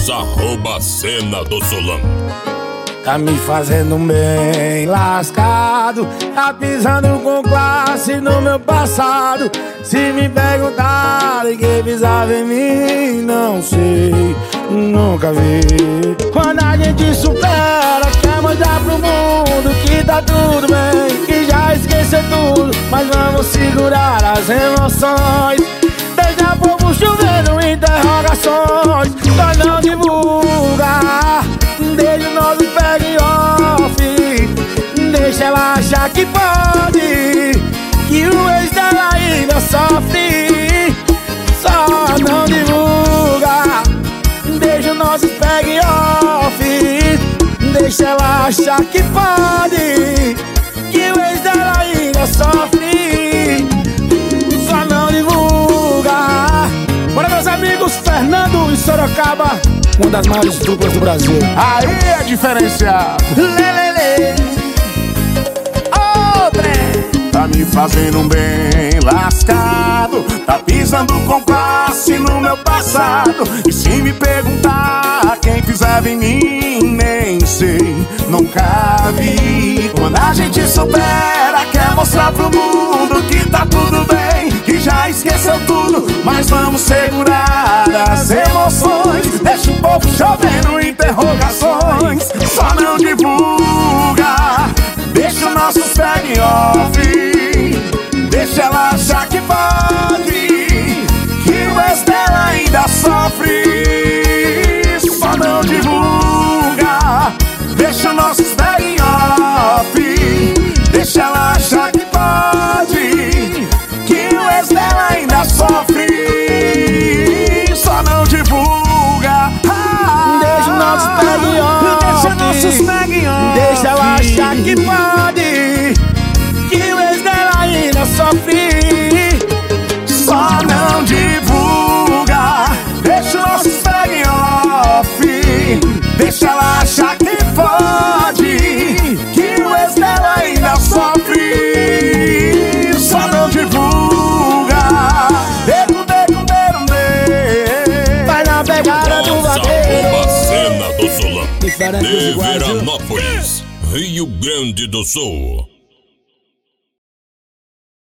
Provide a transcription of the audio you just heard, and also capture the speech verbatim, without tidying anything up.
X arroba Cena do Solano. Tá me fazendo bem lascado, tá pisando com classe no meu passado. Se me perguntarem quem pisava em mim, não sei, nunca vi. Quando a gente supera, quer mostrar pro mundo que tá tudo bem, que já esqueceu tudo, mas vamos segurar as emoções. Deixa povo chovendo interrogações, nós não divulga. Deixa o nosso peg off, deixa ela achar que pode, que o ex dela ainda sofre. Só não divulga. Deixa o nosso peg off, deixa ela achar que pode, que o ex dela ainda sofre. Só não divulga. Bora, meus amigos, Fernando e Sorocaba, uma das maiores duplas do Brasil. Aí é diferenciado. Lelele, outra. Tá me fazendo um bem lascado, tá pisando com classe no meu passado. E se me perguntar quem pisava em mim, nem sei, nunca vi. Quando a gente supera, quer mostrar pro mundo que tá tudo bem, que já esqueceu tudo, mas vamos segurar as emoções. Deixa o povo chovendo interrogações, só não divulga. Deixa o nosso peg off, deixa ela achar que pode, que o ex dela ainda sofre. Só não divulga. Deixa o nosso peg off, deixa ela achar que pode, que o ex dela ainda sofre. Só não divulga. Deixa o nosso peg off, deixa nossos peg off, deixa ela achar que pode, que o ex dela ainda sofre. Só não divulga. Deixa o nosso peg off, deixa ela achar que pode, que o ex dela ainda sofre. Só não divulga. Dedo, dedo, dedo, dedo. Vai na pegada do X arroba vaqueiro. Cena do Solano. Diferente dos De iguais, viu? Veranópolis, Rio Grande do Sul.